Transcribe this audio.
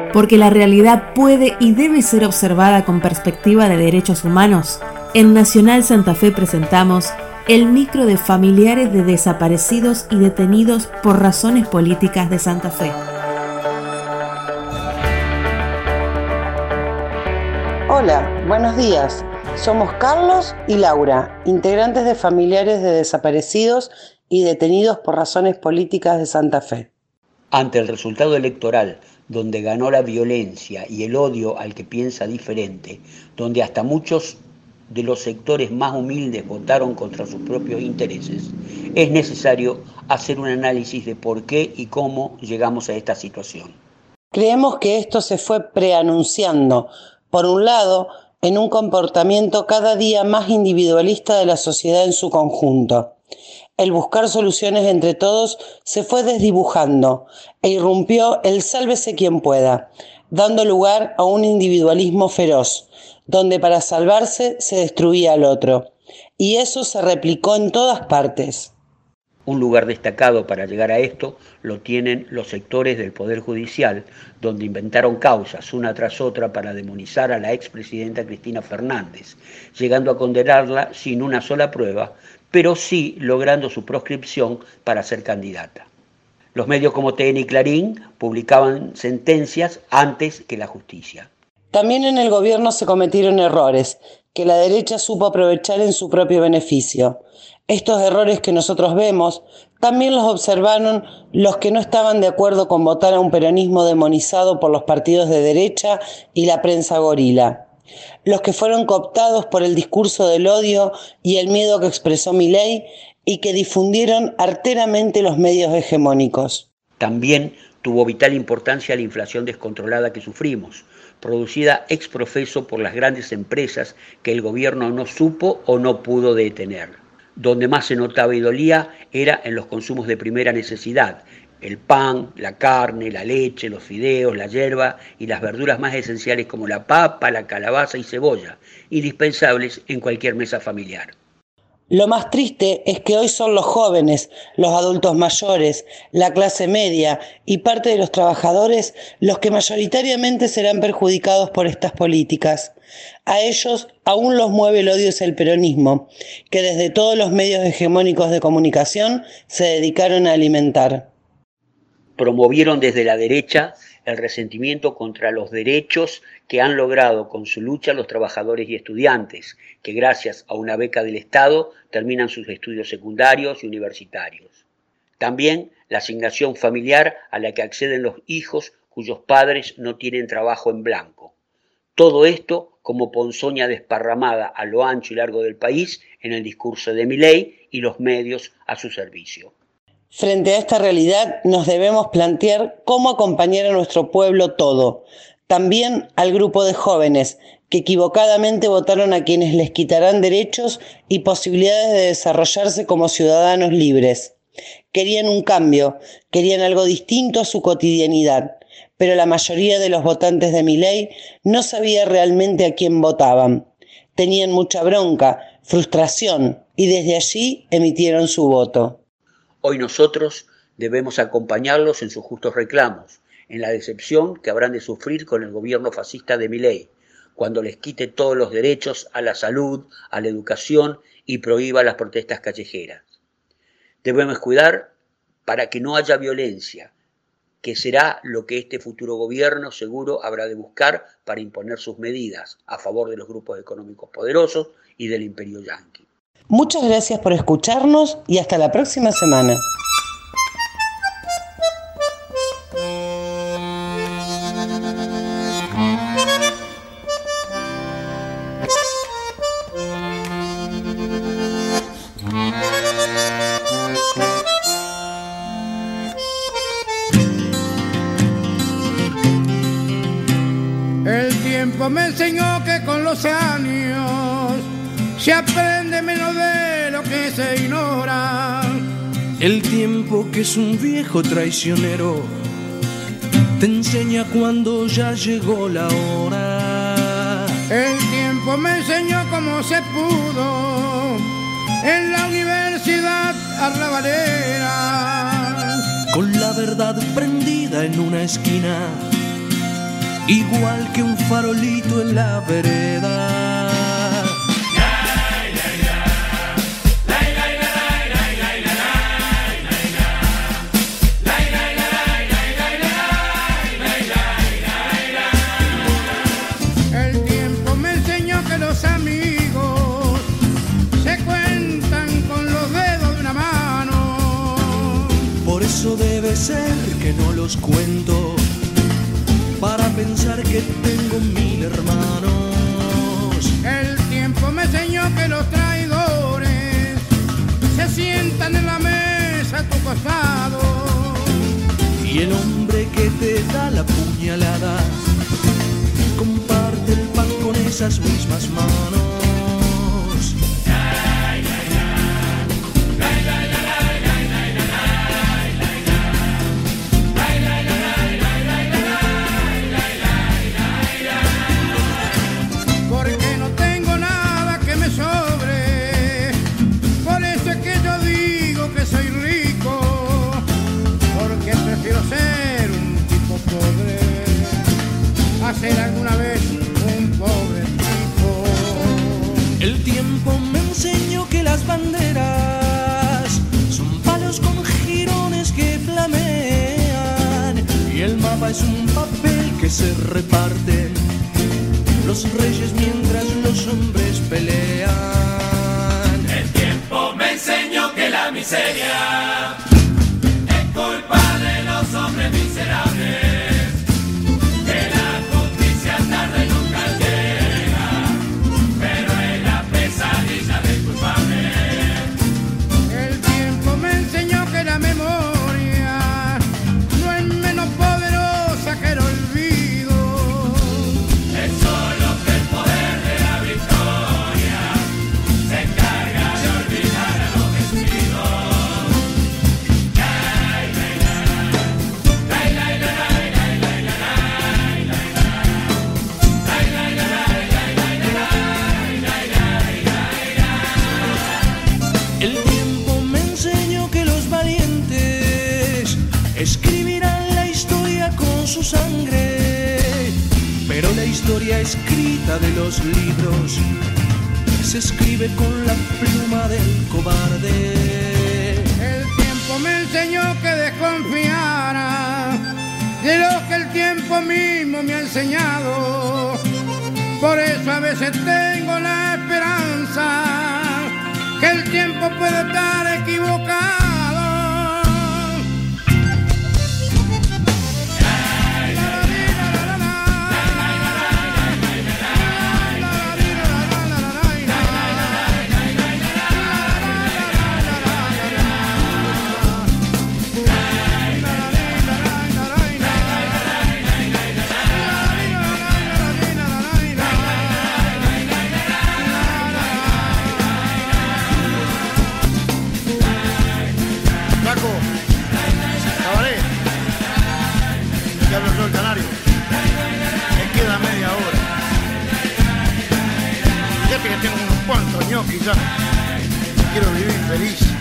Porque la realidad puede y debe ser observada con perspectiva de derechos humanos, en Nacional Santa Fe presentamos el micro de familiares de desaparecidos y detenidos por razones políticas de Santa Fe. Hola, buenos días. Somos Carlos y Laura, integrantes de familiares de desaparecidos y detenidos por razones políticas de Santa Fe. Ante el resultado electoral, donde ganó la violencia y el odio al que piensa diferente, donde hasta muchos de los sectores más humildes votaron contra sus propios intereses, es necesario hacer un análisis de por qué y cómo llegamos a esta situación. Creemos que esto se fue preanunciando, por un lado, en un comportamiento cada día más individualista de la sociedad en su conjunto. El buscar soluciones entre todos se fue desdibujando e irrumpió el sálvese quien pueda, dando lugar a un individualismo feroz, donde para salvarse se destruía al otro. Y eso se replicó en todas partes. Un lugar destacado para llegar a esto lo tienen los sectores del Poder Judicial, donde inventaron causas una tras otra para demonizar a la expresidenta Cristina Fernández, llegando a condenarla sin una sola prueba, pero sí logrando su proscripción para ser candidata. Los medios como TN y Clarín publicaban sentencias antes que la justicia. También en el gobierno se cometieron errores que la derecha supo aprovechar en su propio beneficio. Estos errores que nosotros vemos también los observaron los que no estaban de acuerdo con votar a un peronismo demonizado por los partidos de derecha y la prensa gorila. Los que fueron cooptados por el discurso del odio y el miedo que expresó Milei y que difundieron arteramente los medios hegemónicos. También tuvo vital importancia la inflación descontrolada que sufrimos, producida ex profeso por las grandes empresas que el gobierno no supo o no pudo detener. Donde más se notaba y dolía era en los consumos de primera necesidad, el pan, la carne, la leche, los fideos, la yerba y las verduras más esenciales como la papa, la calabaza y cebolla, indispensables en cualquier mesa familiar. Lo más triste es que hoy son los jóvenes, los adultos mayores, la clase media y parte de los trabajadores los que mayoritariamente serán perjudicados por estas políticas. A ellos aún los mueve el odio hacia el peronismo, que desde todos los medios hegemónicos de comunicación se dedicaron a alimentar. Promovieron desde la derecha el resentimiento contra los derechos que han logrado con su lucha los trabajadores y estudiantes, que gracias a una beca del Estado terminan sus estudios secundarios y universitarios. También la asignación familiar a la que acceden los hijos cuyos padres no tienen trabajo en blanco. Todo esto como ponzoña desparramada a lo ancho y largo del país en el discurso de Milei y los medios a su servicio. Frente a esta realidad nos debemos plantear cómo acompañar a nuestro pueblo todo, también al grupo de jóvenes que equivocadamente votaron a quienes les quitarán derechos y posibilidades de desarrollarse como ciudadanos libres. Querían un cambio, querían algo distinto a su cotidianidad, pero la mayoría de los votantes de Milei no sabía realmente a quién votaban. Tenían mucha bronca, frustración y desde allí emitieron su voto. Hoy nosotros debemos acompañarlos en sus justos reclamos, en la decepción que habrán de sufrir con el gobierno fascista de Milei, cuando les quite todos los derechos a la salud, a la educación y prohíba las protestas callejeras. Debemos cuidar para que no haya violencia, que será lo que este futuro gobierno seguro habrá de buscar para imponer sus medidas a favor de los grupos económicos poderosos y del imperio yanqui. Muchas gracias por escucharnos y hasta la próxima semana. El tiempo me enseñó que con los años se aprende menos de lo que se ignora. El tiempo, que es un viejo traicionero, te enseña cuando ya llegó la hora. El tiempo me enseñó cómo se pudo en la universidad arrabalera, con la verdad prendida en una esquina, igual que un farolito en la vereda. El tiempo me enseñó que los amigos se cuentan con los dedos de una mano. Por eso debe ser que no los cuento, para pensar que tengo 1000 hermanos. El tiempo me enseñó que los traidores se sientan en la mesa a tu costado. Y el hombre que te da la puñalada comparte el pan con esas mismas manos. Porque no tengo nada que me sobre, por eso es que yo digo que soy rico, porque prefiero ser un tipo pobre a ser alguna vez un pobre tipo. El tiempo me enseñó que las banderas son palos con jirones que flamean, y el mapa es un papel que se reparten los reyes mientras los hombres pelean. El tiempo me enseñó que la miseria es culpa de los hombres miserables, que la justicia tarde y nunca llega, pero es la pesadilla del culpable. El tiempo me enseñó que la memoria no es menos poderosa que el olvido. Es solo que el poder de la victoria se encarga de olvidar a los vencidos. El tiempo me enseñó que los valientes escribirán la historia con su sangre, pero la historia escrita de los libros se escribe con la pluma del cobarde. El tiempo me enseñó que desconfiara de lo que el tiempo mismo me ha enseñado. Por eso a veces tengo la esperanza que el tiempo puede estar equivocado. El canario, me queda media hora. Fíjate que tengo unos cuantos ñoquis ya. Quiero vivir feliz.